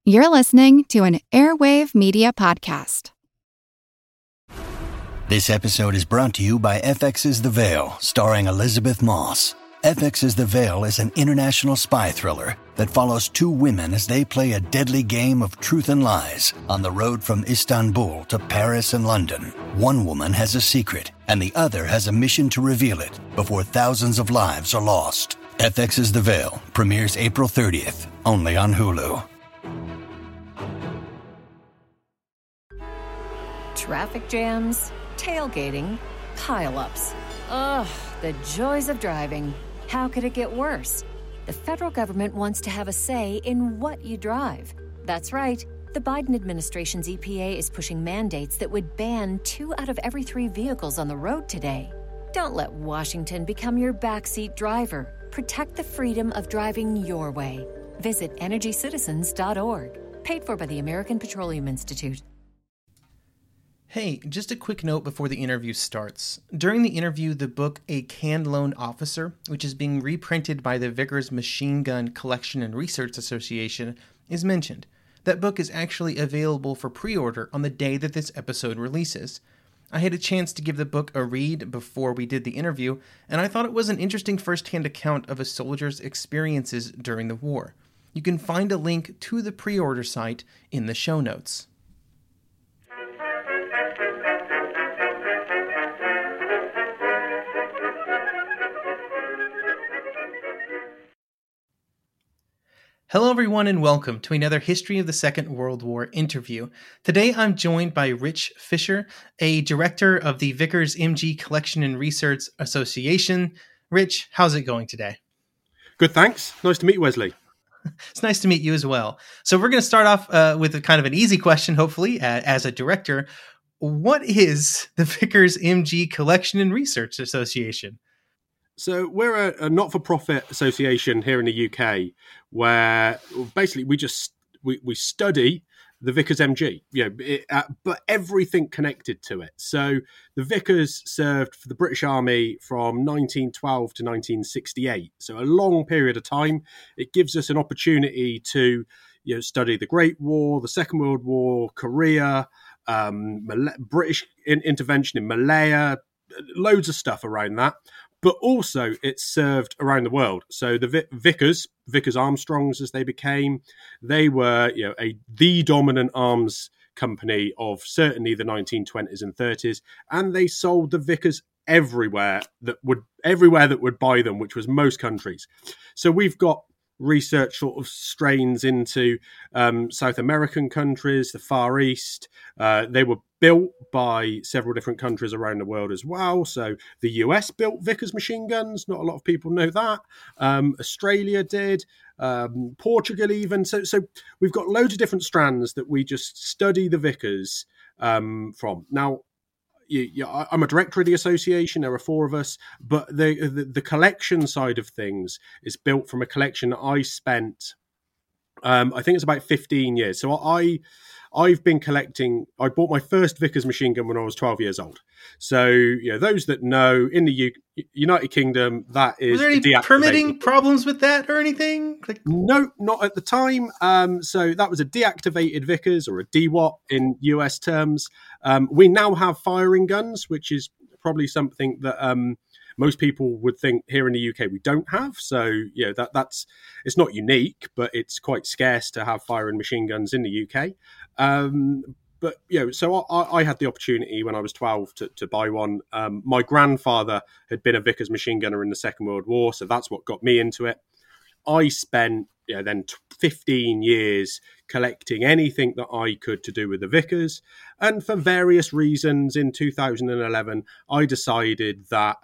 You're listening to an Airwave Media Podcast. This episode is brought to you by FX's The Veil, starring Elizabeth Moss. FX's The Veil is an international spy thriller that follows two women as they play a deadly game of truth and lies on the road from Istanbul to Paris and London. One woman has a secret, and the other has a mission to reveal it before thousands of lives are lost. FX's The Veil premieres April 30th, only on Hulu. Traffic jams, tailgating, pile-ups. Ugh, the joys of driving. How could it get worse? The federal government wants to have a say in what you drive. That's right. The Biden administration's EPA is pushing mandates that would ban 2 out of every 3 vehicles on the road today. Don't let Washington become your backseat driver. Protect the freedom of driving your way. Visit EnergyCitizens.org. Paid for by the American Petroleum Institute. Hey, just a quick note before the interview starts. During the interview, the book A Canned Loan Officer, which is being reprinted by the Vickers Machine Gun Collection and Research Association, is mentioned. That book is actually available for pre-order on the day that this episode releases. I had a chance to give the book a read before we did the interview, and I thought it was an interesting first-hand account of a soldier's experiences during the war. You can find a link to the pre-order site in the show notes. Hello everyone and welcome to another History of the Second World War interview. Today I'm joined by Rich Fisher, a director of the Vickers MG Collection and Research Association. Rich, how's it going today? Good, thanks. Nice to meet you, Wesley. It's nice to meet you as well. So we're going to start off with a kind of an easy question, hopefully, as a director. What is the Vickers MG Collection and Research Association? So we're a not-for-profit association here in the UK where basically we study the Vickers MG, but everything connected to it. So the Vickers served for the British Army from 1912 to 1968, so a long period of time. It gives us an opportunity to study the Great War, the Second World War, Korea, British intervention in Malaya, loads of stuff around that. But also it's served around the world. So the Vickers Armstrongs as they became, they were the dominant arms company of certainly the 1920s and 30s, and they sold the Vickers everywhere that would buy them, which was most countries. So we've got research sort of strains into South American countries, the Far East. They were built by several different countries around the world as well. So the US built Vickers machine guns. Not a lot of people know that. Australia did. Portugal even. So we've got loads of different strands that we just study the Vickers from. Now, I'm a director of the association. There are 4 of us, but the collection side of things is built from a collection that I spent, I think it's about 15 years. So I've been collecting. I bought my first Vickers machine gun when I was 12 years old. So those that know, in the United Kingdom, that is. Was there any permitting problems with that or anything? No, not at the time. So that was a deactivated Vickers, or a DWAT in US terms. We now have firing guns, which is probably something that most people would think here in the UK we don't have. So that's it's not unique, but it's quite scarce to have firing machine guns in the UK. But so I had the opportunity when I was 12 to buy one. My grandfather had been a Vickers machine gunner in the Second World War, so that's what got me into it. I spent then 15 years collecting anything that I could to do with the Vickers, and for various reasons, in 2011, I decided that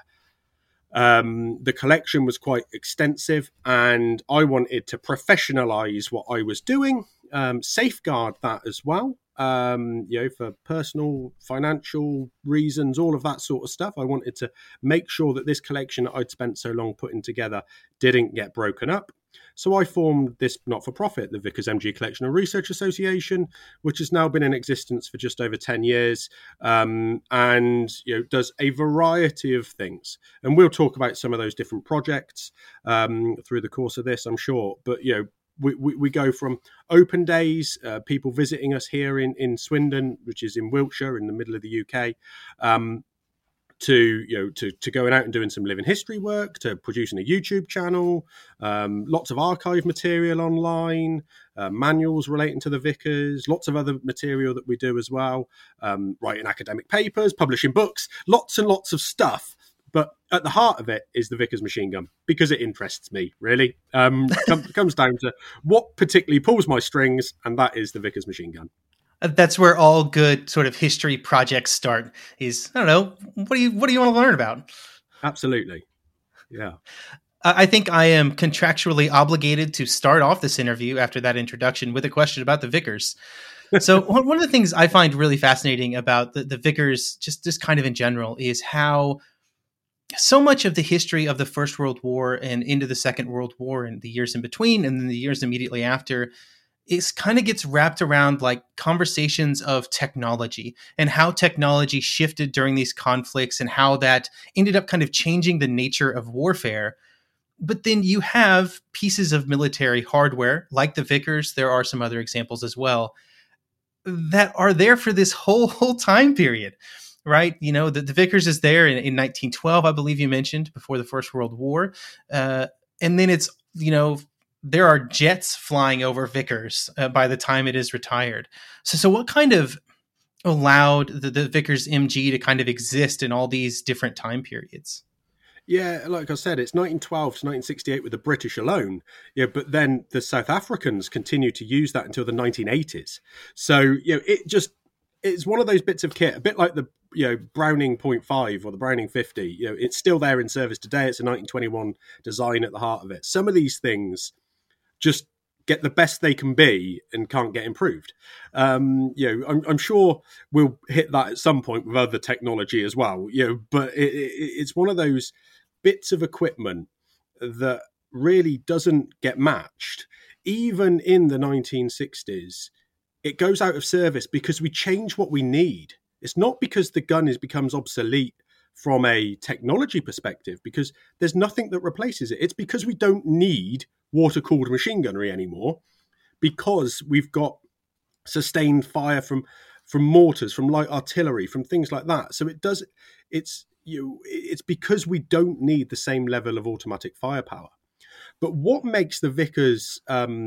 the collection was quite extensive, and I wanted to professionalize what I was doing, safeguard that as well. For personal, financial reasons, all of that sort of stuff. I wanted to make sure that this collection that I'd spent so long putting together didn't get broken up. So I formed this not-for-profit, the Vickers MG Collection and Research Association, which has now been in existence for just over 10 years, and does a variety of things. And we'll talk about some of those different projects through the course of this, I'm sure. But we go from open days, people visiting us here in Swindon, which is in Wiltshire, in the middle of the UK, to going out and doing some living history work, to producing a YouTube channel, lots of archive material online, manuals relating to the Vickers, lots of other material that we do as well, writing academic papers, publishing books, lots and lots of stuff. But at the heart of it is the Vickers machine gun, because it interests me, really. Comes down to what particularly pulls my strings, and that is the Vickers machine gun. That's where all good sort of history projects start. Is, I don't know, what do you want to learn about? Absolutely, yeah. I think I am contractually obligated to start off this interview after that introduction with a question about the Vickers. So one of the things I find really fascinating about the Vickers, just kind of in general, is how so much of the history of the First World War and into the Second World War and the years in between and then the years immediately after is kind of gets wrapped around like conversations of technology and how technology shifted during these conflicts and how that ended up kind of changing the nature of warfare. But then you have pieces of military hardware like the Vickers. There are some other examples as well that are there for this whole time period. Right. You know, the Vickers is there in 1912, I believe you mentioned, before the First World War. And then it's, you know, there are jets flying over Vickers by the time it is retired. So what kind of allowed the Vickers MG to kind of exist in all these different time periods? Yeah, like I said, it's 1912 to 1968 with the British alone. Yeah, but then the South Africans continued to use that until the 1980s. So, you know, it's one of those bits of kit, a bit like the Browning .5 or the Browning 50. You know, it's still there in service today. It's a 1921 design at the heart of it. Some of these things just get the best they can be and can't get improved. I'm sure we'll hit that at some point with other technology as well. But it's one of those bits of equipment that really doesn't get matched, even in the 1960s. It goes out of service because we change what we need. It's not because the gun becomes obsolete from a technology perspective, because there's nothing that replaces it. It's because we don't need water-cooled machine gunnery anymore, because we've got sustained fire from mortars, from light artillery, from things like that. So it's because we don't need the same level of automatic firepower. But what makes the Vickers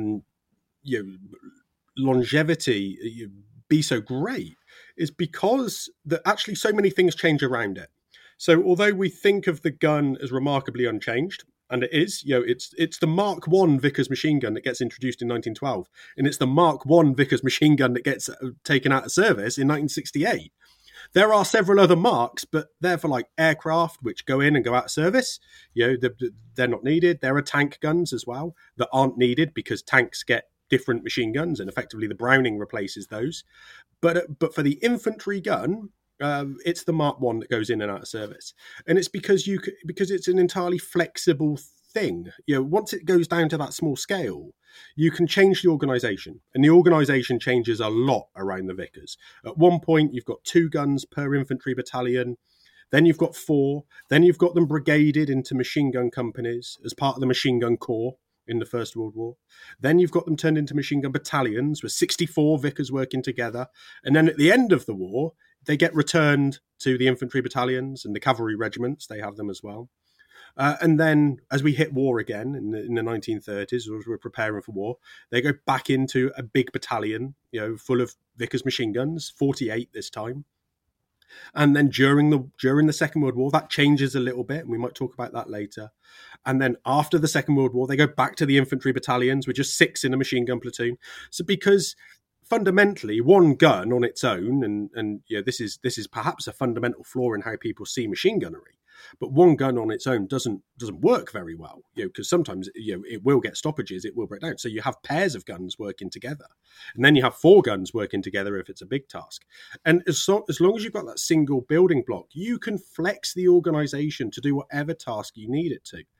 longevity be so great is because actually so many things change around it. So although we think of the gun as remarkably unchanged, and it is, it's the Mark I Vickers machine gun that gets introduced in 1912, and it's the Mark I Vickers machine gun that gets taken out of service in 1968. There are several other marks, but they're for like aircraft, which go in and go out of service. They're not needed. There are tank guns as well that aren't needed because tanks get different machine guns, and effectively the Browning replaces those. But for the infantry gun, it's the Mark I that goes in and out of service, and it's because it's an entirely flexible thing. Once it goes down to that small scale, you can change the organisation, and the organisation changes a lot around the Vickers. At one point, you've got 2 guns per infantry battalion. Then you've got 4. Then you've got them brigaded into machine gun companies as part of the Machine Gun Corps in the First World War. Then you've got them turned into machine gun battalions with 64 Vickers working together. And then at the end of the war, they get returned to the infantry battalions and the cavalry regiments. They have them as well. And then as we hit war again in the 1930s, as we're preparing for war, they go back into a big battalion, full of Vickers machine guns, 48 this time. And then during the Second World War, that changes a little bit, and we might talk about that later. And then after the Second World War, they go back to the infantry battalions with just 6 in a machine gun platoon. So because fundamentally, one gun on its own, and this is perhaps a fundamental flaw in how people see machine gunnery, but one gun on its own doesn't work very well, because sometimes it will get stoppages, it will break down. So you have pairs of guns working together, and then you have 4 guns working together if it's a big task. And as long as you've got that single building block, you can flex the organisation to do whatever task you need it to.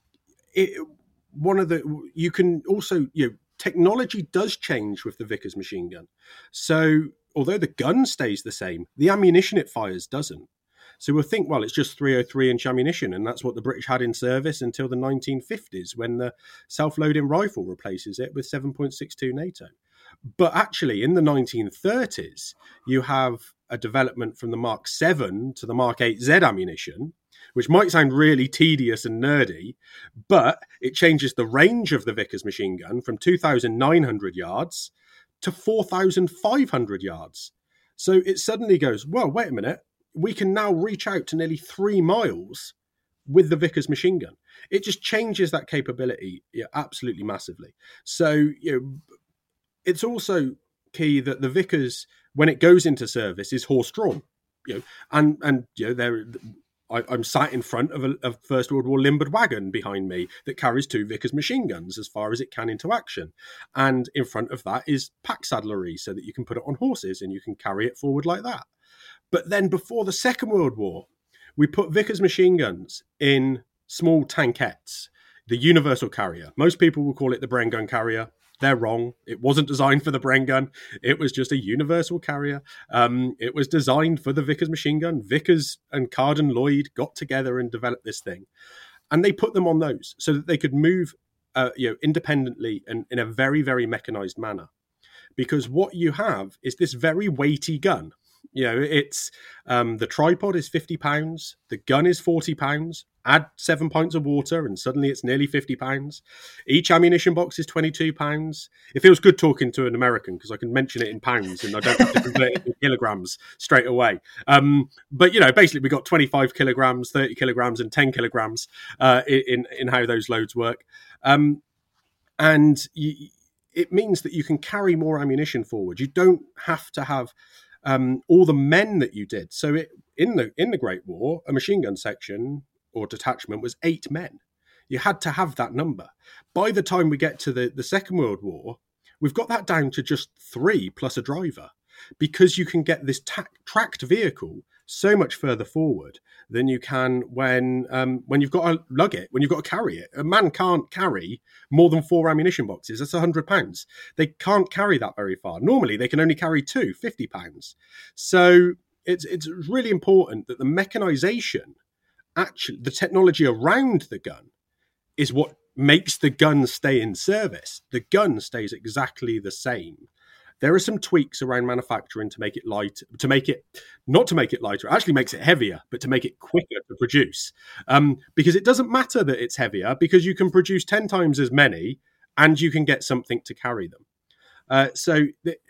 You can also technology does change with the Vickers machine gun. So although the gun stays the same, the ammunition it fires doesn't. So we'll think, well, it's just 303-inch ammunition, and that's what the British had in service until the 1950s, when the self-loading rifle replaces it with 7.62 NATO. But actually, in the 1930s, you have a development from the Mark 7 to the Mark 8Z ammunition, which might sound really tedious and nerdy, but it changes the range of the Vickers machine gun from 2,900 yards to 4,500 yards. So it suddenly goes, well, wait a minute, we can now reach out to nearly 3 miles with the Vickers machine gun. It just changes that capability absolutely massively. So it's also key that the Vickers, when it goes into service, is horse-drawn. I'm sat in front of a First World War limbered wagon behind me that carries 2 Vickers machine guns as far as it can into action. And in front of that is pack saddlery so that you can put it on horses and you can carry it forward like that. But then before the Second World War, we put Vickers machine guns in small tankettes, the universal carrier. Most people will call it the Bren gun carrier. They're wrong. It wasn't designed for the Bren gun. It was just a universal carrier. It was designed for the Vickers machine gun. Vickers and Carden Lloyd got together and developed this thing. And they put them on those so that they could move independently and in a very, very mechanized manner. Because what you have is this very weighty gun. It's the tripod is 50 pounds. The gun is 40 pounds. Add 7 pints of water and suddenly it's nearly 50 pounds. Each ammunition box is 22 pounds. It feels good talking to an American because I can mention it in pounds and I don't have to convert it in kilograms straight away. But, basically we got 25 kilograms, 30 kilograms and 10 kilograms in how those loads work. It means that you can carry more ammunition forward. You don't have to have all the men that you did. So in the Great War, a machine gun section or detachment was 8 men. You had to have that number. By the time we get to the Second World War, we've got that down to just 3 plus a driver, because you can get this tracked vehicle so much further forward than you can when you've got to lug it, when you've got to carry it. A man can't carry more than 4 ammunition boxes. That's 100 pounds. They can't carry that very far. Normally, they can only carry 2, 50 pounds. So it's really important that the mechanization, actually, the technology around the gun is what makes the gun stay in service. The gun stays exactly the same. There are some tweaks around manufacturing to make it light, not to make it lighter, it actually makes it heavier, but to make it quicker to produce. Because it doesn't matter that it's heavier, because you can produce 10 times as many and you can get something to carry them. So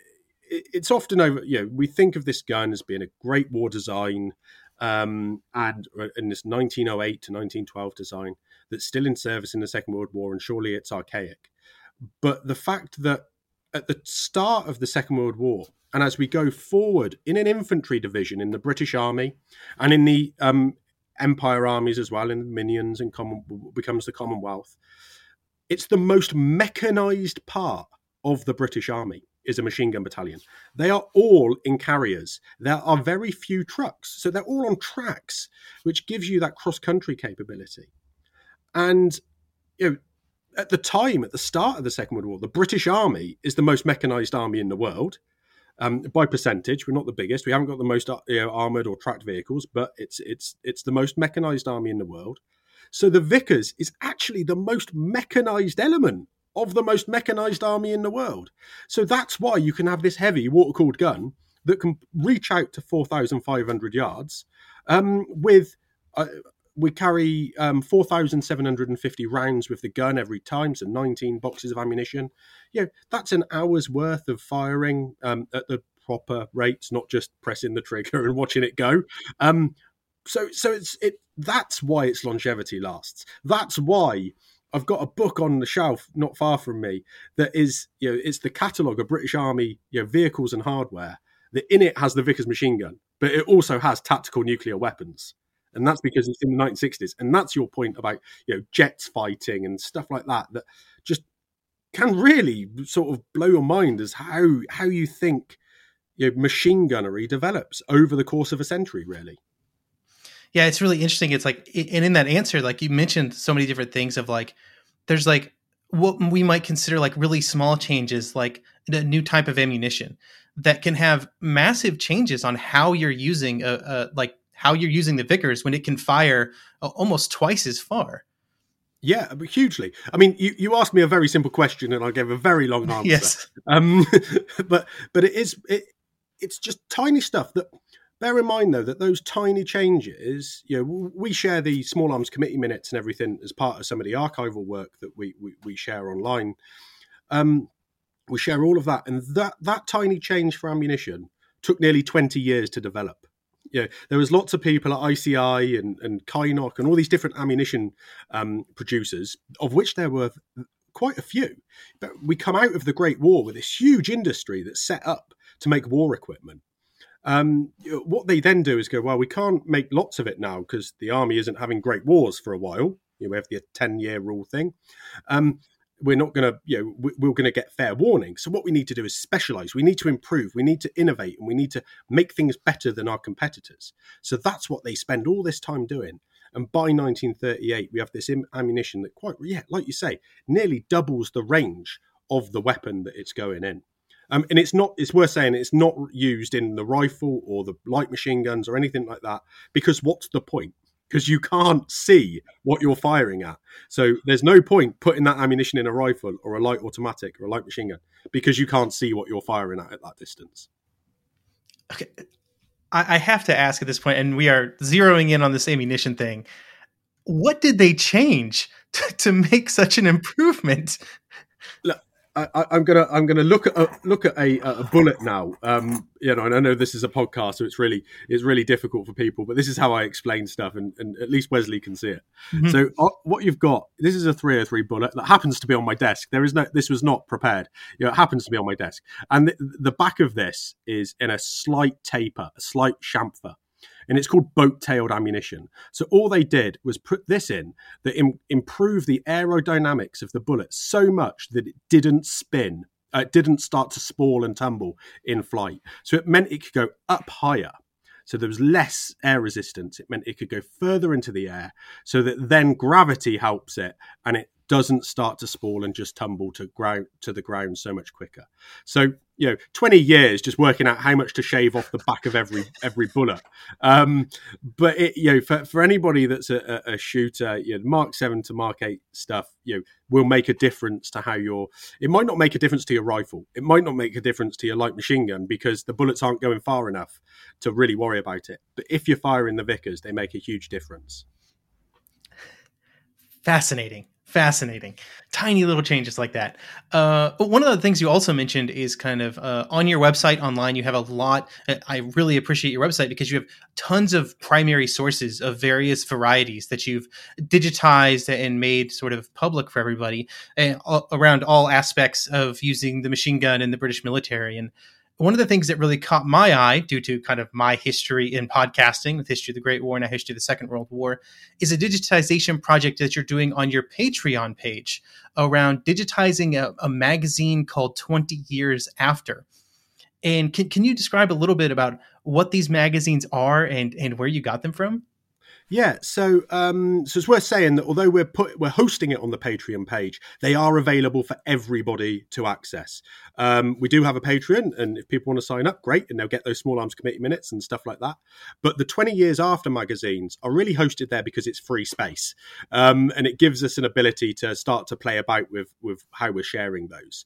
it's often we think of this gun as being a great war design, and in this 1908 to 1912 design that's still in service in the Second World War, and surely it's archaic. But the fact that at the start of the Second World War, and as we go forward in an infantry division in the British Army and in the Empire armies as well, in the Minions and becomes the Commonwealth, it's the most mechanized part of the British Army is a machine gun battalion. They are all in carriers. There are very few trucks. So they're all on tracks, which gives you that cross-country capability. And, at the time, at the start of the Second World War, the British Army is the most mechanized army in the world. By percentage, we're not the biggest. We haven't got the most armored or tracked vehicles, but it's the most mechanized army in the world. So the Vickers is actually the most mechanized element of the most mechanized army in the world. So that's why you can have this heavy water-cooled gun that can reach out to 4,500 yards we carry 4,750 rounds with the gun every time, so 19 boxes of ammunition. That's an hour's worth of firing at the proper rates, not just pressing the trigger and watching it go. So that's why its longevity lasts. That's why I've got a book on the shelf not far from me that is, it's the catalogue of British Army vehicles and hardware. That in it has the Vickers machine gun, but it also has tactical nuclear weapons. And that's because it's in the 1960s. And that's your point about, jets fighting and stuff like that just can really sort of blow your mind as how you think machine gunnery develops over the course of a century, really. Yeah, it's really interesting. It's like, and in that answer, like you mentioned so many different things of like, there's like what we might consider like really small changes, like a new type of ammunition that can have massive changes on how you're using how you're using the Vickers when it can fire almost twice as far. Yeah, hugely. I mean, you asked me a very simple question and I gave a very long answer. Yes. But it's just tiny stuff that, bear in mind though, that those tiny changes, we share the Small Arms Committee minutes and everything as part of some of the archival work that we share online. We share all of that. And that tiny change for ammunition took nearly 20 years to develop. There was lots of people at ICI and Kynoch and all these different ammunition producers, of which there were quite a few. But we come out of the Great War with this huge industry that's set up to make war equipment. What they then do is go, well, we can't make lots of it now because the army isn't having great wars for a while. We have the 10-year rule thing. We're not going to, we're going to get fair warning. So what we need to do is specialize. We need to improve. We need to innovate, and we need to make things better than our competitors. So that's what they spend all this time doing. And by 1938, we have this ammunition that like you say, nearly doubles the range of the weapon that it's going in. And it's worth saying it's not used in the rifle or the light machine guns or anything like that, because what's the point? Because you can't see what you're firing at. So there's no point putting that ammunition in a rifle or a light automatic or a light machine gun, because you can't see what you're firing at that distance. Okay. I have to ask at this point, and we are zeroing in on this ammunition thing. What did they change to make such an improvement? Look, I'm gonna look at a bullet now. And I know this is a podcast, so it's really difficult for people. But this is how I explain stuff, and at least Wesley can see it. Mm-hmm. So what you've got, this is a 303 bullet that happens to be on my desk. This was not prepared. It happens to be on my desk, and the back of this is in a slight taper, a slight chamfer. And it's called boat-tailed ammunition. So all they did was put this in that improved the aerodynamics of the bullet so much that it didn't spin. It didn't start to sprawl and tumble in flight. So it meant it could go up higher. So there was less air resistance. It meant it could go further into the air, so that then gravity helps it, and it doesn't start to sprawl and just tumble to the ground so much quicker. So 20 years just working out how much to shave off the back of every bullet. But for anybody that's a shooter, Mark 7 to Mark 8 stuff, will make a difference to how it might not make a difference to your rifle. It might not make a difference to your light machine gun because the bullets aren't going far enough to really worry about it. But if you're firing the Vickers, they make a huge difference. Fascinating. Tiny little changes like that. But one of the things you also mentioned is kind of on your website online, you have a lot. I really appreciate your website because you have tons of primary sources of various varieties that you've digitized and made sort of public for everybody around all aspects of using the machine gun in the British military. And one of the things that really caught my eye due to kind of my history in podcasting with history of the Great War and a history of the Second World War is a digitization project that you're doing on your Patreon page around digitizing a magazine called 20 Years After. And can you describe a little bit about what these magazines are and where you got them from? Yeah, so it's worth saying that although we're hosting it on the Patreon page, they are available for everybody to access. We do have a Patreon, and if people want to sign up, great, and they'll get those Small Arms Committee minutes and stuff like that. But the 20 Years After magazines are really hosted there because it's free space, and it gives us an ability to start to play about with how we're sharing those.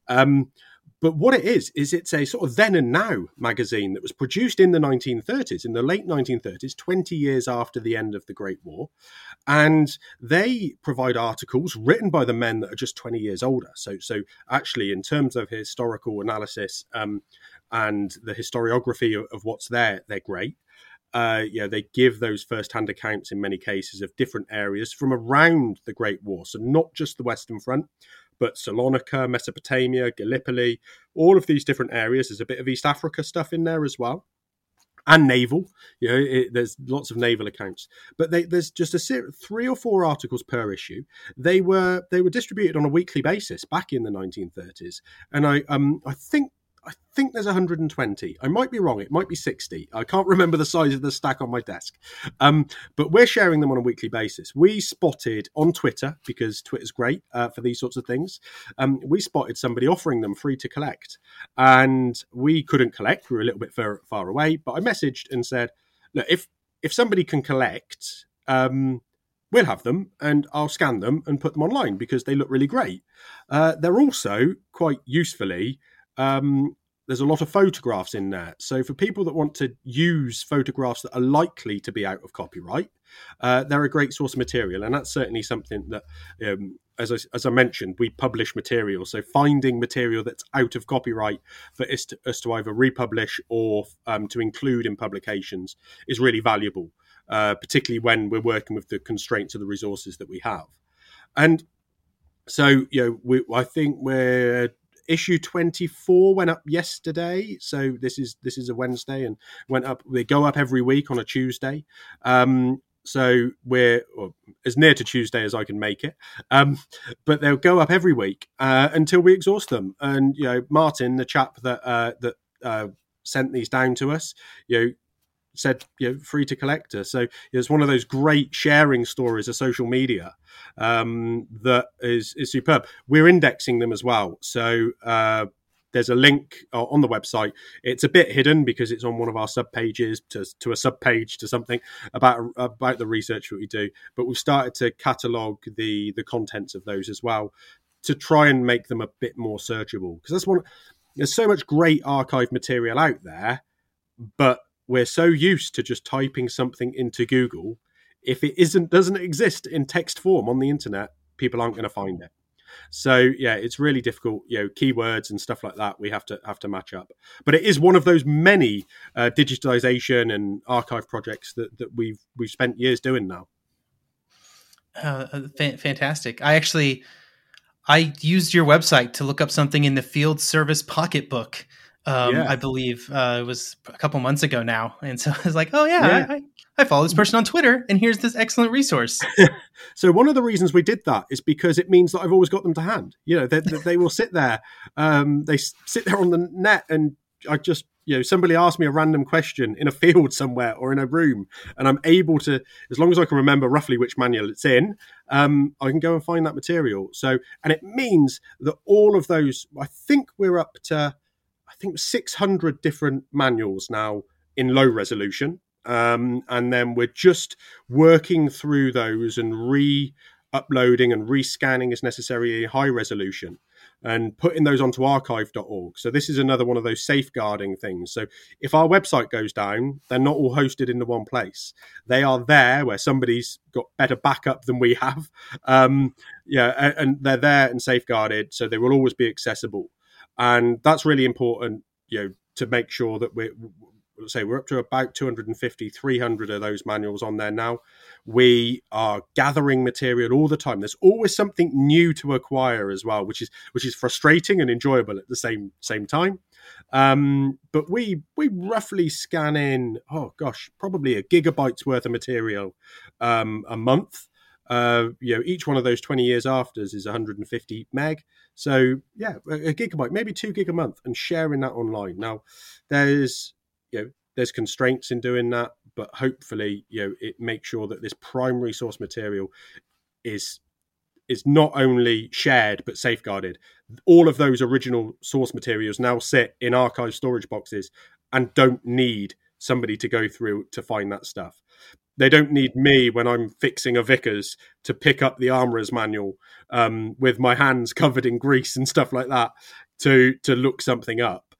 But what it is it's a sort of then and now magazine that was produced in the 1930s, in the late 1930s, 20 years after the end of the Great War. And they provide articles written by the men that are just 20 years older. So actually, in terms of historical analysis and the historiography of what's there, they're great. They give those first-hand accounts in many cases of different areas from around the Great War. So not just the Western Front, but Salonika, Mesopotamia, Gallipoli, all of these different areas. There's a bit of East Africa stuff in there as well. And naval, there's lots of naval accounts. But there's just 3 or 4 articles per issue. They were distributed on a weekly basis back in the 1930s. And I think there's 120. I might be wrong. It might be 60. I can't remember the size of the stack on my desk. But we're sharing them on a weekly basis. We spotted on Twitter, because Twitter's great for these sorts of things. We spotted somebody offering them free to collect. And we couldn't collect. We were a little bit far away. But I messaged and said, look, if somebody can collect, we'll have them and I'll scan them and put them online because they look really great. They're also quite usefully, there's a lot of photographs in there. So for people that want to use photographs that are likely to be out of copyright, they're a great source of material. And that's certainly something that, as I mentioned, we publish material. So finding material that's out of copyright for us to either republish or to include in publications is really valuable, particularly when we're working with the constraints of the resources that we have. And so, I think issue 24 went up yesterday. So this is a Wednesday and went up. They go up every week on a Tuesday. So we're as near to Tuesday as I can make it. But they'll go up every week until we exhaust them. And, Martin, the chap that sent these down to us, said, free to collector. So it's one of those great sharing stories of social media that is superb. We're indexing them as well. So there's a link on the website. It's a bit hidden because it's on one of our sub pages to a sub page to something about the research that we do. But we've started to catalogue the contents of those as well to try and make them a bit more searchable. Because there's so much great archive material out there, but we're so used to just typing something into Google. If it doesn't exist in text form on the internet, people aren't going to find it. So it's really difficult. Keywords and stuff like that we have to match up. But it is one of those many digitization and archive projects that we've spent years doing now. Fantastic. I used your website to look up something in the Field Service Pocketbook. I believe it was a couple months ago now. And so I was like, I follow this person on Twitter and here's this excellent resource. So one of the reasons we did that is because it means that I've always got them to hand. They will sit there. They sit there on the net and I just, somebody asked me a random question in a field somewhere or in a room and I'm able to, as long as I can remember roughly which manual it's in, I can go and find that material. So, and it means that all of those, I think we're up to 600 different manuals now in low resolution. And then we're just working through those and re-uploading and re-scanning as necessary in high resolution and putting those onto archive.org. So this is another one of those safeguarding things. So if our website goes down, they're not all hosted in the one place. They are there where somebody's got better backup than we have. And they're there and safeguarded, so they will always be accessible. And that's really important, to make sure that we're up to about 250, 300 of those manuals on there now. We are gathering material all the time. There's always something new to acquire as well, which is frustrating and enjoyable at the same time. But we roughly scan in, probably a gigabyte's worth of material a month. Each one of those 20 years afters is 150 meg. So a gigabyte, maybe 2 gig a month, and sharing that online. Now there's constraints in doing that, but hopefully, it makes sure that this primary source material is not only shared, but safeguarded. All of those original source materials now sit in archive storage boxes and don't need somebody to go through to find that stuff. They don't need me when I'm fixing a Vickers to pick up the armourer's manual with my hands covered in grease and stuff like that to look something up.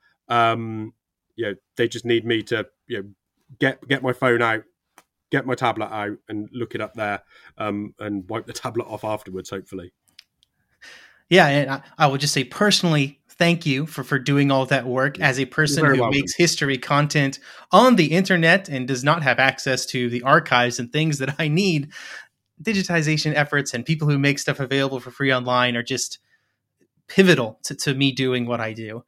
They just need me to get my phone out, get my tablet out, and look it up there, and wipe the tablet off afterwards, hopefully. Yeah, and I would just say personally, thank you for doing all that work as a person who makes history content on the internet and does not have access to the archives and things that I need. Digitization efforts and people who make stuff available for free online are just pivotal to me doing what I do.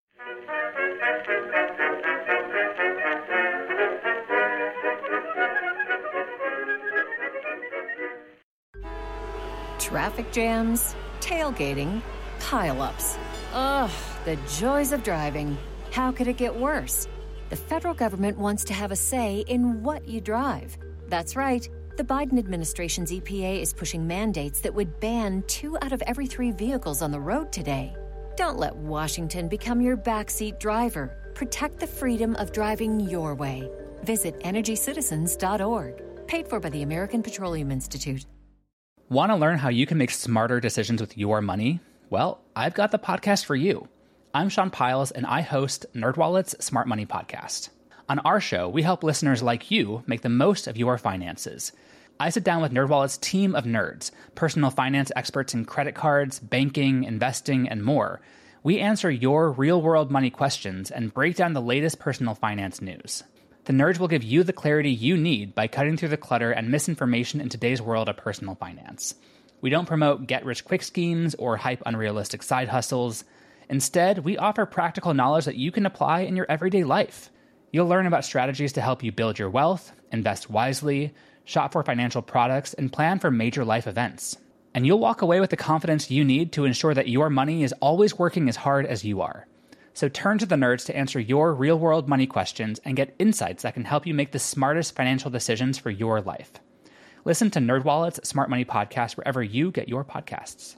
Traffic jams, tailgating, pileups. Ugh, the joys of driving. How could it get worse? The federal government wants to have a say in what you drive. That's right. The Biden administration's EPA is pushing mandates that would ban 2 out of every 3 vehicles on the road today. Don't let Washington become your backseat driver. Protect the freedom of driving your way. Visit EnergyCitizens.org, paid for by the American Petroleum Institute. Want to learn how you can make smarter decisions with your money? Well, I've got the podcast for you. I'm Sean Piles, and I host NerdWallet's Smart Money Podcast. On our show, we help listeners like you make the most of your finances. I sit down with NerdWallet's team of nerds, personal finance experts in credit cards, banking, investing, and more. We answer your real-world money questions and break down the latest personal finance news. The nerds will give you the clarity you need by cutting through the clutter and misinformation in today's world of personal finance. We don't promote get-rich-quick schemes or hype unrealistic side hustles. Instead, we offer practical knowledge that you can apply in your everyday life. You'll learn about strategies to help you build your wealth, invest wisely, shop for financial products, and plan for major life events. And you'll walk away with the confidence you need to ensure that your money is always working as hard as you are. So turn to the nerds to answer your real-world money questions and get insights that can help you make the smartest financial decisions for your life. Listen to NerdWallet's Smart Money Podcast wherever you get your podcasts.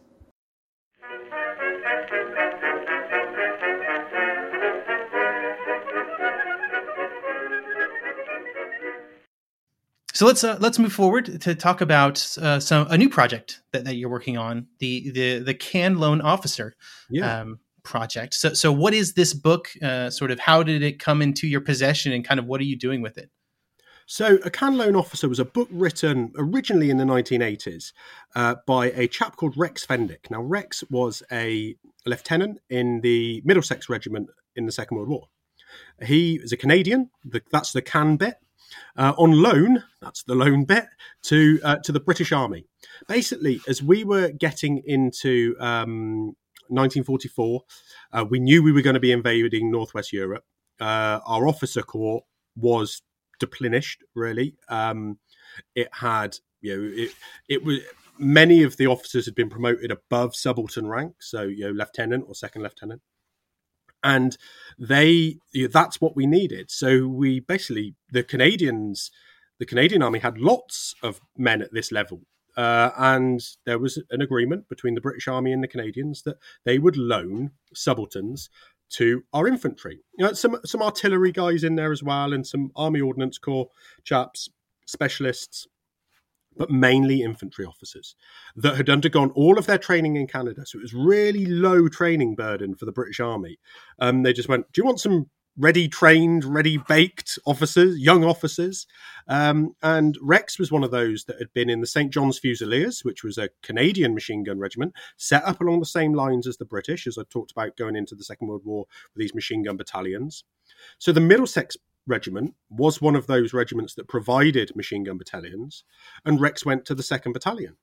So let's move forward to talk about a new project that you're working on, the Canned Loan Officer project. So what is this book? Sort of how did it come into your possession, and kind of what are you doing with it? So A Canned Loan Officer was a book written originally in the 1980s by a chap called Rex Fendick. Now, Rex was a lieutenant in the Middlesex Regiment in the Second World War. He is a Canadian. That's the can bit. On loan, that's the loan bit, to the British Army. Basically, as we were getting into 1944, we knew we were going to be invading Northwest Europe. Our officer corps was deplenished, really. It had, it was, many of the officers had been promoted above subaltern rank, so lieutenant or second lieutenant. And that's what we needed. So we basically, the Canadian Army had lots of men at this level. And there was an agreement between the British Army and the Canadians that they would loan subalterns to our infantry. Some artillery guys in there as well, and some Army Ordnance Corps chaps, specialists, but mainly infantry officers that had undergone all of their training in Canada. So it was really low training burden for the British Army. They just went, do you want some ready-trained, ready-baked officers, young officers? And Rex was one of those that had been in the St. John's Fusiliers, which was a Canadian machine gun regiment, set up along the same lines as the British, as I talked about going into the Second World War with these machine gun battalions. So the Middlesex Regiment was one of those regiments that provided machine gun battalions, and Rex went to the 2nd Battalion.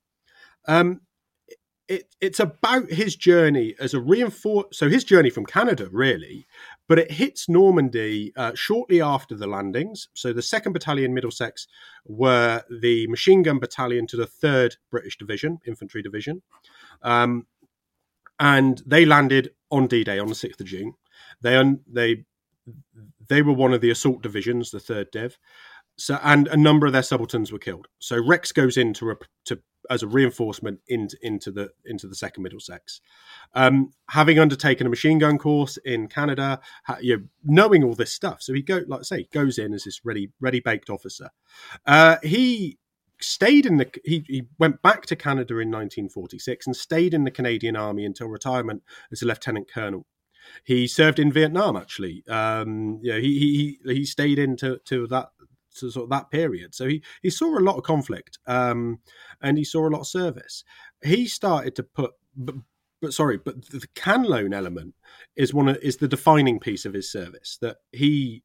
It's about his journey as a so his journey from Canada, really, but it hits Normandy shortly after the landings. So the 2nd Battalion Middlesex were the machine gun battalion to the 3rd British Division, Infantry Division, and they landed on D-Day on the 6th of June. They were one of the assault divisions, the 3rd Div. So, and a number of their subalterns were killed. So Rex goes in as a reinforcement into the 2nd Middlesex. Having undertaken a machine gun course in Canada, knowing all this stuff. So he goes in as this ready baked officer. He went back to Canada in 1946 and stayed in the Canadian Army until retirement as a lieutenant colonel. He served in Vietnam, actually. He stayed into that sort of that period. So he saw a lot of conflict, and he saw a lot of service. He started to put, but the can loan element is the defining piece of his service that he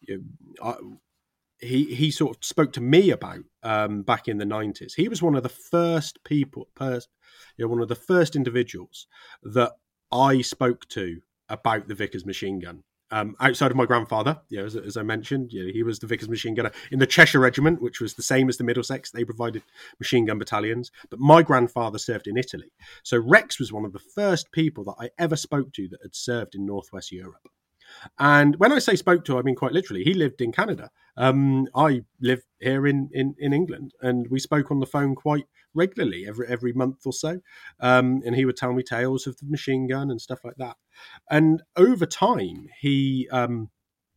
sort of spoke to me about back in the 90s. He was one of the first one of the first individuals that I spoke to about the Vickers machine gun. Outside of my grandfather, as I mentioned, he was the Vickers machine gunner in the Cheshire Regiment, which was the same as the Middlesex. They provided machine gun battalions. But my grandfather served in Italy. So Rex was one of the first people that I ever spoke to that had served in Northwest Europe. And when I say spoke to, I mean quite literally. He lived in Canada. I live here in England, and we spoke on the phone quite regularly, every month or so. And he would tell me tales of the machine gun and stuff like that. And over time, he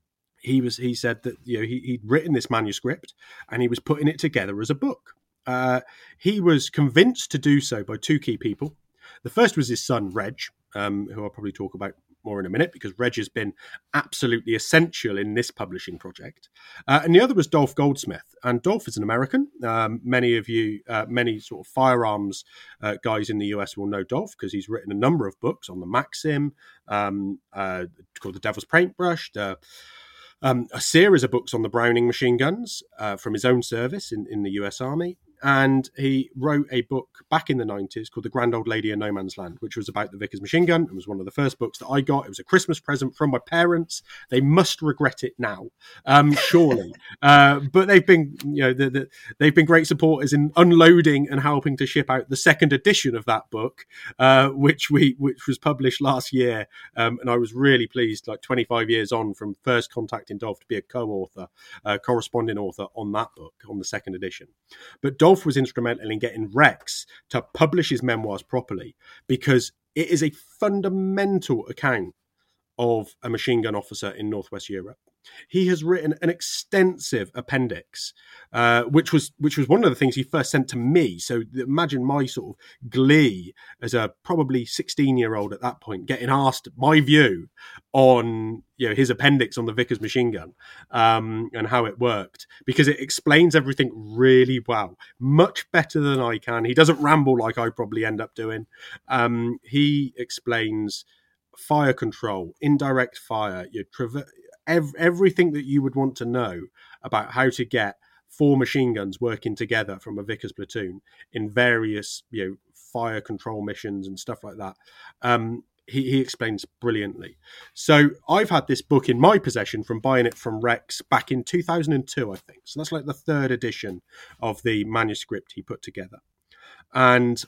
he said that he'd written this manuscript and he was putting it together as a book. He was convinced to do so by two key people. The first was his son, Reg, who I'll probably talk about more in a minute, because Reg has been absolutely essential in this publishing project. And the other was Dolph Goldsmith. And Dolph is an American. Many of you, many sort of firearms guys in the US will know Dolph because he's written a number of books on the Maxim, called The Devil's Paintbrush, a series of books on the Browning machine guns from his own service in the US Army. And he wrote a book back in the 90s called The Grand Old Lady of No Man's Land, which was about the Vickers machine gun. It was one of the first books that I got. It was a Christmas present from my parents. They must regret it now, surely. But they've been, they've been great supporters in unloading and helping to ship out the second edition of that book, which was published last year. And I was really pleased, like 25 years on from first contacting Dolph, to be a co-author, corresponding author on that book, on the second edition. But Dolph was instrumental in getting Rex to publish his memoirs properly, because it is a fundamental account of a machine gun officer in Northwest Europe. He has written an extensive appendix, which was one of the things he first sent to me. So imagine my sort of glee as a probably 16-year-old at that point, getting asked my view on his appendix on the Vickers machine gun, and how it worked, because it explains everything really well, much better than I can. He doesn't ramble like I probably end up doing. He explains fire control, indirect fire, everything that you would want to know about how to get 4 machine guns working together from a Vickers platoon in various fire control missions and stuff like that. He explains brilliantly. So I've had this book in my possession from buying it from Rex back in 2002, I think. So that's like the third edition of the manuscript he put together. And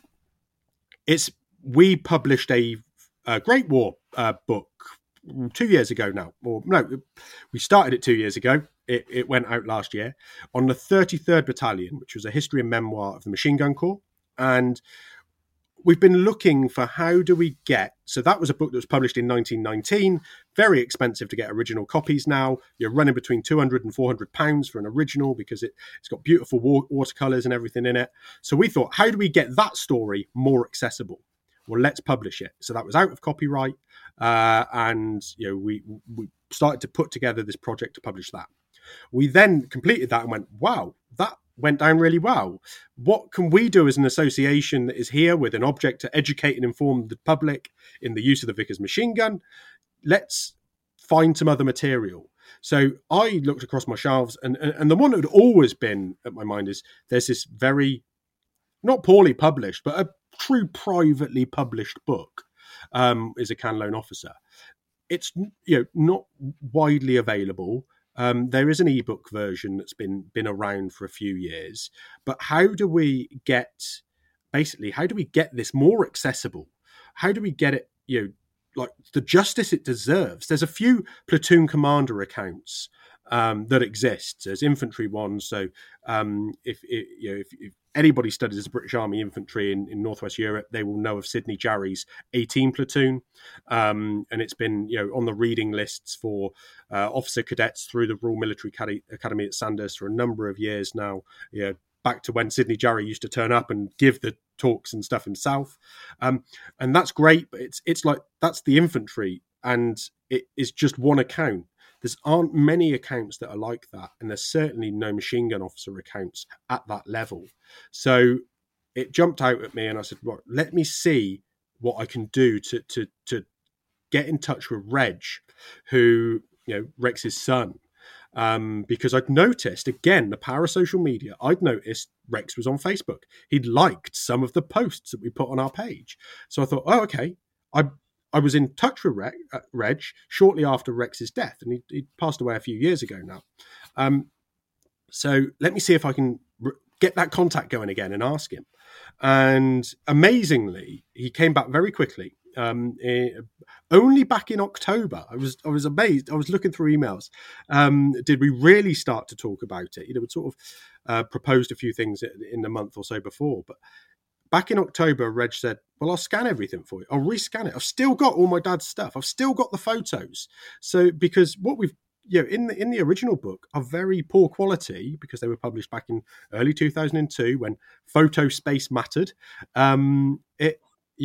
we published a Great War book 2 years ago now. Or no, we started it 2 years ago. It went out last year on the 33rd Battalion, which was a history and memoir of the Machine Gun Corps. And we've been looking for how do we get... So that was a book that was published in 1919. Very expensive to get original copies now. You're running between £200 and £400 for an original, because it's got beautiful watercolours and everything in it. So we thought, how do we get that story more accessible? Well, let's publish it. So that was out of copyright. And we started to put together this project to publish that. We then completed that and went, wow, that went down really well. What can we do as an association that is here with an object to educate and inform the public in the use of the Vickers machine gun? Let's find some other material. So I looked across my shelves, and the one that had always been at my mind is there's this very, not poorly published, but a true privately published book, is A Can Lone Officer. It's not widely available. There is an ebook version that's been around for a few years, but how do we get this more accessible? How do we get it, like the justice it deserves? There's a few platoon commander accounts that exist. There's infantry ones. So if anybody studies the British Army infantry in Northwest Europe, they will know of Sidney Jarry's 18 platoon. And it's been on the reading lists for officer cadets through the Royal Military Academy at Sandhurst for a number of years now. Back to when Sidney Jarry used to turn up and give the talks and stuff himself. And that's great, but it's like that's the infantry, and it is just one account. There aren't many accounts that are like that, and there's certainly no machine gun officer accounts at that level. So it jumped out at me, and I said, well, let me see what I can do to get in touch with Reg, who, Rex's son, because I'd noticed, again, the power of social media, I'd noticed Rex was on Facebook. He'd liked some of the posts that we put on our page. So I thought, oh, okay, I was in touch with Reg shortly after Rex's death, and he passed away a few years ago now. So let me see if I can get that contact going again and ask him. And amazingly, he came back very quickly. Only back in October, I was amazed. I was looking through emails. Did we really start to talk about it? We'd sort of proposed a few things in the month or so before, but back in October, Reg said, well, I'll scan everything for you. I'll rescan it. I've still got all my dad's stuff. I've still got the photos. So because what we've in the original book are very poor quality because they were published back in early 2002 when photo space mattered. The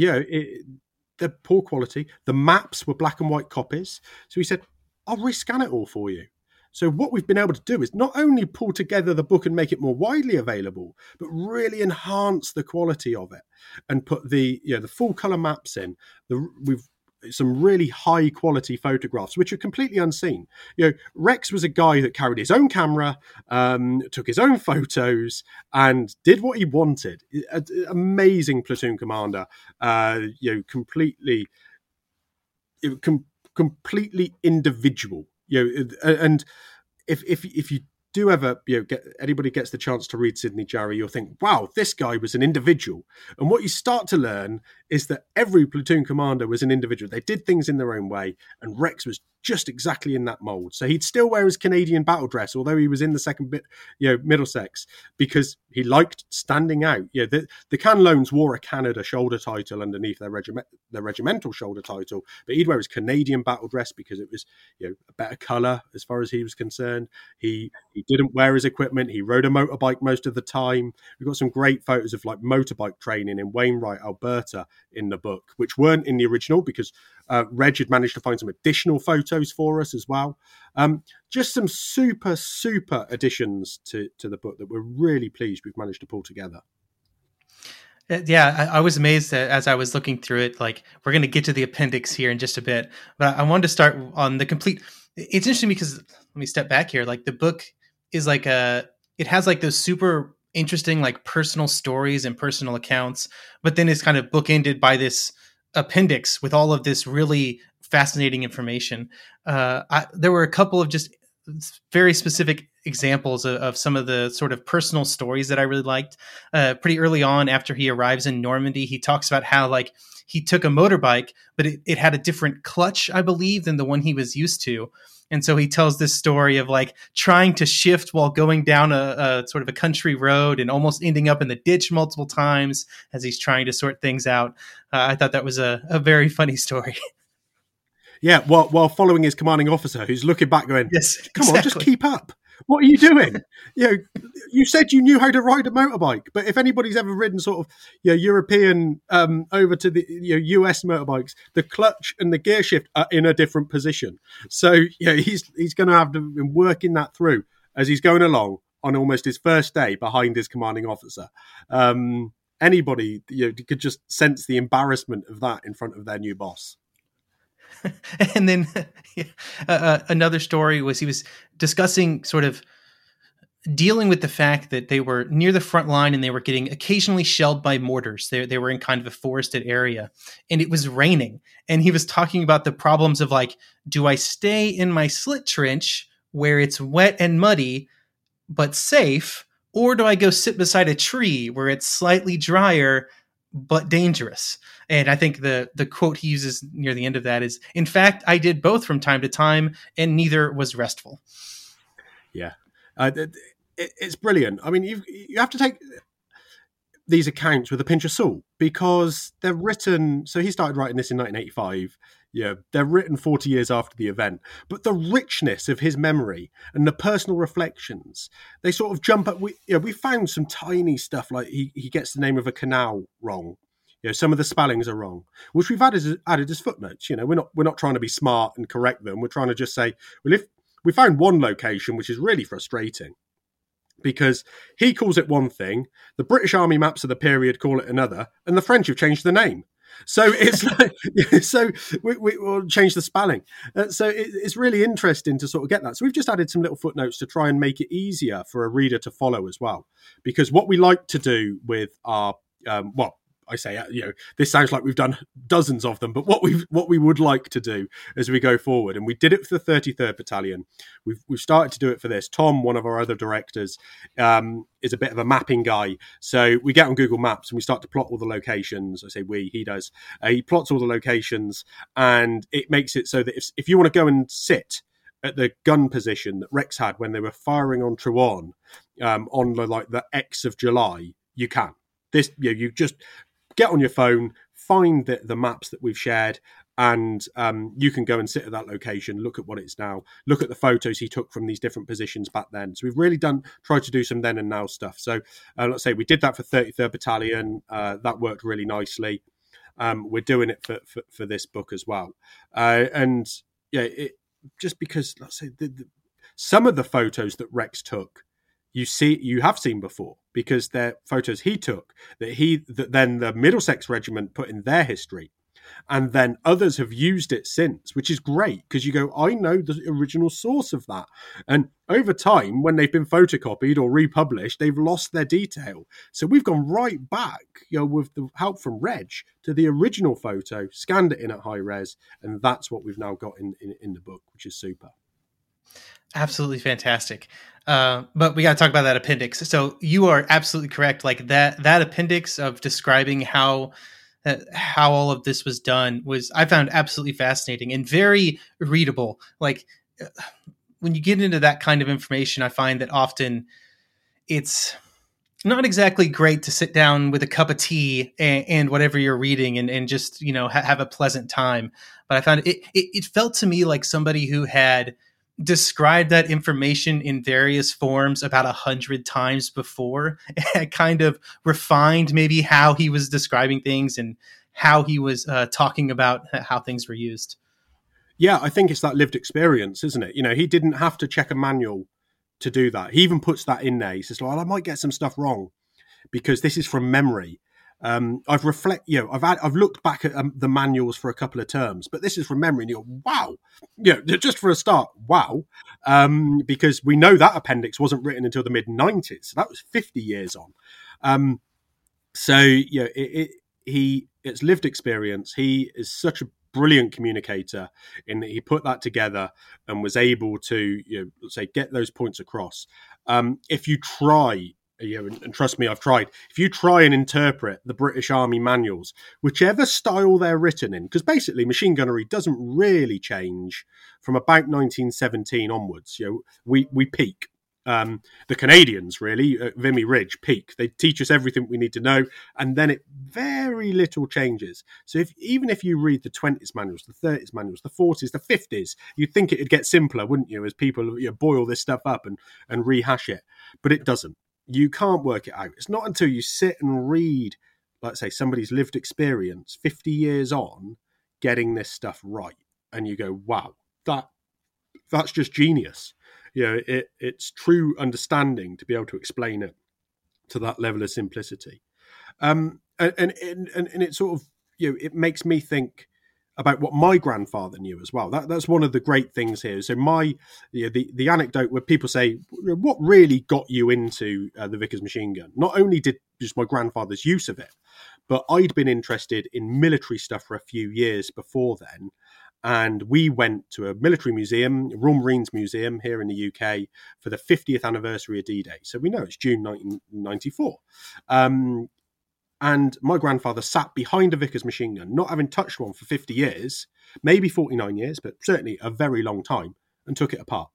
poor quality. The maps were black and white copies. So he said, I'll rescan it all for you. So what we've been able to do is not only pull together the book and make it more widely available, but really enhance the quality of it and put the full color maps in. We've some really high quality photographs, which are completely unseen. Rex was a guy that carried his own camera, took his own photos, and did what he wanted. Amazing platoon commander. Completely individual. And if you do ever anybody gets the chance to read Sidney Jarry, you'll think, wow, this guy was an individual. And what you start to learn is that every platoon commander was an individual. They did things in their own way, and Rex was just exactly in that mold. So he'd still wear his Canadian battle dress, although he was in the second bit, Middlesex, because he liked standing out. The Canlones wore a Canada shoulder title underneath their regimental shoulder title, but he'd wear his Canadian battle dress because it was a better colour as far as he was concerned. He didn't wear his equipment. He rode a motorbike most of the time. We've got some great photos of motorbike training in Wainwright, Alberta in the book, which weren't in the original because Reg had managed to find some additional photos for us as well. Just some super, super additions to the book that we're really pleased we've managed to pull together. Yeah, I was amazed as I was looking through it. We're going to get to the appendix here in just a bit, but I wanted to start on the complete. It's interesting because, let me step back here. The book is it has those super interesting personal stories and personal accounts, but then it's kind of bookended by this appendix with all of this really fascinating information. There were a couple of just very specific examples of some of the sort of personal stories that I really liked. Pretty early on, after he arrives in Normandy, he talks about how he took a motorbike, but it had a different clutch, I believe, than the one he was used to. And so he tells this story of trying to shift while going down a sort of a country road and almost ending up in the ditch multiple times as he's trying to sort things out. I thought that was a very funny story. Yeah, while following his commanding officer, who's looking back going, yes, come on, just keep up. What are you doing? You said you knew how to ride a motorbike, but if anybody's ever ridden sort of European over to the US motorbikes, the clutch and the gear shift are in a different position. So he's going to have to be working that through as he's going along on almost his first day behind his commanding officer. Anybody could just sense the embarrassment of that in front of their new boss. And then another story was he was discussing sort of dealing with the fact that they were near the front line and they were getting occasionally shelled by mortars. They were in kind of a forested area and it was raining. And he was talking about the problems of do I stay in my slit trench where it's wet and muddy but safe, or do I go sit beside a tree where it's slightly drier but dangerous? And I think the quote he uses near the end of that is, in fact, I did both from time to time, and neither was restful. Yeah, it's brilliant. I mean, you have to take these accounts with a pinch of salt because they're written. So he started writing this in 1985. Yeah, they're written 40 years after the event. But the richness of his memory and the personal reflections, they sort of jump up. We found some tiny stuff like he gets the name of a canal wrong. Some of the spellings are wrong, which we've added as footnotes. We're not trying to be smart and correct them. We're trying to just say, well, if we found one location, which is really frustrating, because he calls it one thing, the British Army maps of the period call it another, and the French have changed the name. So it's we'll change the spelling. So it's really interesting to sort of get that. So we've just added some little footnotes to try and make it easier for a reader to follow as well. Because what we like to do with our, I say, this sounds like we've done dozens of them, but what we would like to do as we go forward, and we did it for the 33rd Battalion. We've started to do it for this. Tom, one of our other directors, is a bit of a mapping guy. So we get on Google Maps and we start to plot all the locations. I say he does. He plots all the locations, and it makes it so that if you want to go and sit at the gun position that Rex had when they were firing on Truon on the X of July, you can. You just get on your phone, find the maps that we've shared, And you can go and sit at that location, look at what it's now, look at the photos he took from these different positions back then. So we've really tried to do some then and now stuff. So let's say we did that for 33rd Battalion. That worked really nicely. We're doing it for this book as well. And yeah, just because, let's say, some of the photos that Rex took, you have seen before, because they're photos he took that then the Middlesex Regiment put in their history. And then others have used it since, which is great, because you go, I know the original source of that. And over time, when they've been photocopied or republished, they've lost their detail. So we've gone right back, with the help from Reg, to the original photo, scanned it in at high res, and that's what we've now got in the book, which is super. Absolutely fantastic. But we got to talk about that appendix. So you are absolutely correct. Like that appendix of describing how all of this was done I found absolutely fascinating and very readable. Like when you get into that kind of information, I find that often it's not exactly great to sit down with a cup of tea and whatever you're reading and just, have a pleasant time. But I found it felt to me like somebody who had described that information in various forms about 100 times before, and kind of refined maybe how he was describing things and how he was talking about how things were used. Yeah, I think it's that lived experience, isn't it? He didn't have to check a manual to do that. He even puts that in there. He says, well, I might get some stuff wrong because this is from memory. I've looked back at the manuals for a couple of terms, but this is from memory, and you go, wow, just for a start, wow, because we know that appendix wasn't written until the mid-90s, so that was 50 years on. It's lived experience. He is such a brilliant communicator in that he put that together and was able to, let's say, get those points across. If you try. And trust me, I've tried. If you try and interpret the British Army manuals, whichever style they're written in, because basically machine gunnery doesn't really change from about 1917 onwards. We peak. The Canadians really at Vimy Ridge peak. They teach us everything we need to know, and then it very little changes. So even if you read the 20s manuals, the 30s manuals, the 40s, the 50s, you'd think it'd get simpler, wouldn't you? As people boil this stuff up and rehash it, but it doesn't. You can't work it out. It's not until you sit and read, let's say, somebody's lived experience 50 years on getting this stuff right. And you go, wow, that's just genius. It's true understanding to be able to explain it to that level of simplicity. And it sort of, it makes me think about what my grandfather knew as well. That's one of the great things here. So the anecdote where people say, what really got you into the Vickers machine gun? Not only did just my grandfather's use of it, but I'd been interested in military stuff for a few years before then. And we went to a military museum, Royal Marines Museum here in the UK, for the 50th anniversary of D-Day. So we know it's June 1994. And my grandfather sat behind a Vickers machine gun, not having touched one for 50 years, maybe 49 years, but certainly a very long time, and took it apart.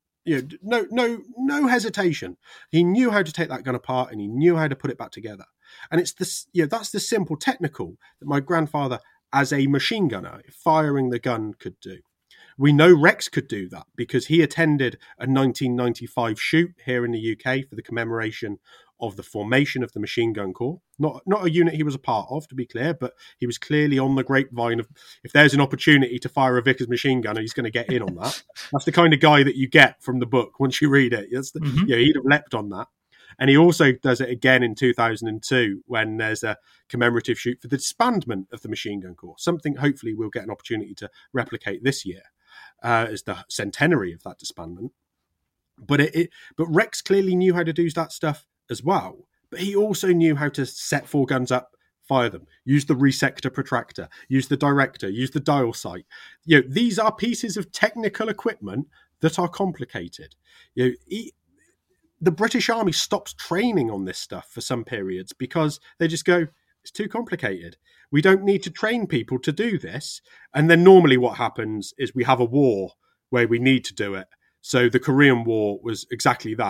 No hesitation. He knew how to take that gun apart, and he knew how to put it back together. And it's this, that's the simple technical that my grandfather, as a machine gunner, firing the gun, could do. We know Rex could do that because he attended a 1995 shoot here in the UK for the commemoration of the formation of the Machine Gun Corps. Not a unit he was a part of, to be clear, but he was clearly on the grapevine of, if there's an opportunity to fire a Vickers machine gunner, he's going to get in on that. That's the kind of guy that you get from the book once you read it. He'd have leapt on that. And he also does it again in 2002 when there's a commemorative shoot for the disbandment of the Machine Gun Corps, something hopefully we'll get an opportunity to replicate this year as the centenary of that disbandment. But Rex clearly knew how to do that stuff as well, but he also knew how to set four guns up, fire them, use the resector protractor, use the director, use the dial sight. These are pieces of technical equipment that are complicated. The British Army stops training on this stuff for some periods because they just go, it's too complicated. We don't need to train people to do this. And then normally what happens is we have a war where we need to do it. So the Korean War was exactly that.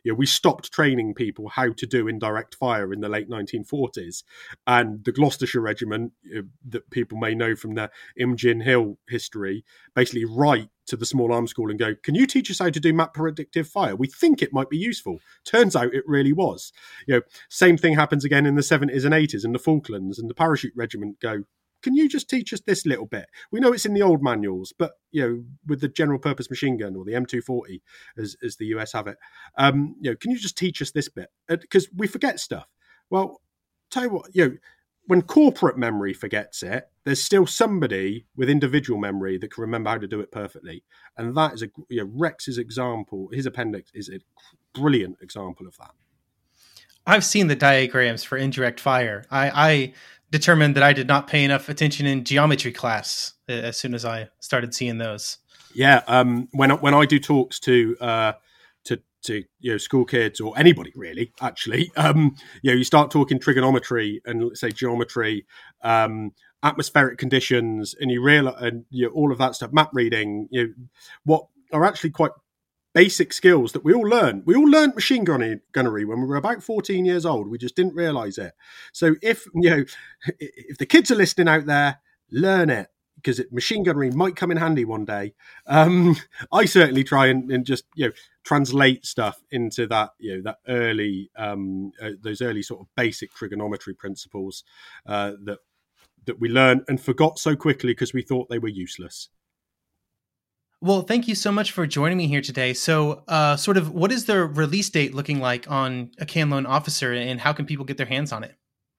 we stopped training people how to do indirect fire in the late 1940s, and the Gloucestershire Regiment, that people may know from their Imogen Hill history, basically write to the small arms school and go, can you teach us how to do map predictive fire? We think it might be useful. Turns out it really was. Same thing happens again in the 70s and 80s in the Falklands, and the parachute regiment go, can you just teach us this little bit? We know it's in the old manuals, but with the general purpose machine gun, or the M240 as the US have it, can you just teach us this bit? Because we forget stuff. Well, tell you what, when corporate memory forgets it, there's still somebody with individual memory that can remember how to do it perfectly. And that is Rex's example. His appendix is a brilliant example of that. I've seen the diagrams for indirect fire. I determined that I did not pay enough attention in geometry class as soon as I started seeing those. Yeah. When I do talks to school kids, or anybody really, actually, you start talking trigonometry and, let's say, geometry, atmospheric conditions, and you realize, and all of that stuff, map reading, what are actually quite basic skills that we all learn. We all learned machine gunnery when we were about 14 years old. We just didn't realize it. So if the kids are listening out there, learn it, because machine gunnery might come in handy one day. I certainly try and just translate stuff into that that early those early sort of basic trigonometry principles that we learned and forgot so quickly because we thought they were useless. Well, thank you so much for joining me here today. So, sort of, what is the release date looking like on A Can Lone Officer, and how can people get their hands on it?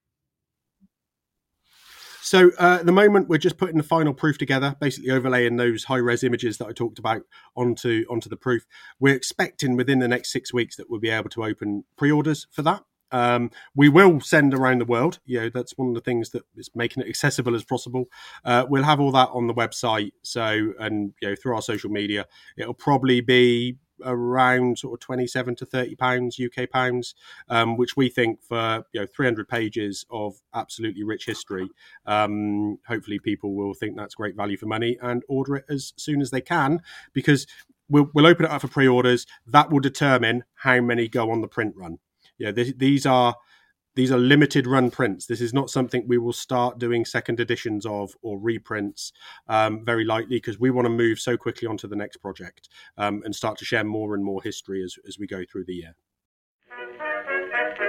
So at the moment, we're just putting the final proof together, basically overlaying those high-res images that I talked about onto the proof. We're expecting within the next 6 weeks that we'll be able to open pre-orders for that. We will send around the world. That's one of the things that is making it accessible as possible. We'll have all that on the website. So, and through our social media, it'll probably be around sort of £27 to £30 UK pounds, which we think for 300 pages of absolutely rich history, hopefully people will think that's great value for money and order it as soon as they can, because we'll open it up for pre-orders. That will determine how many go on the print run. These are limited run prints. This is not something we will start doing second editions of or reprints very likely, because we want to move so quickly onto the next project and start to share more and more history as we go through the year.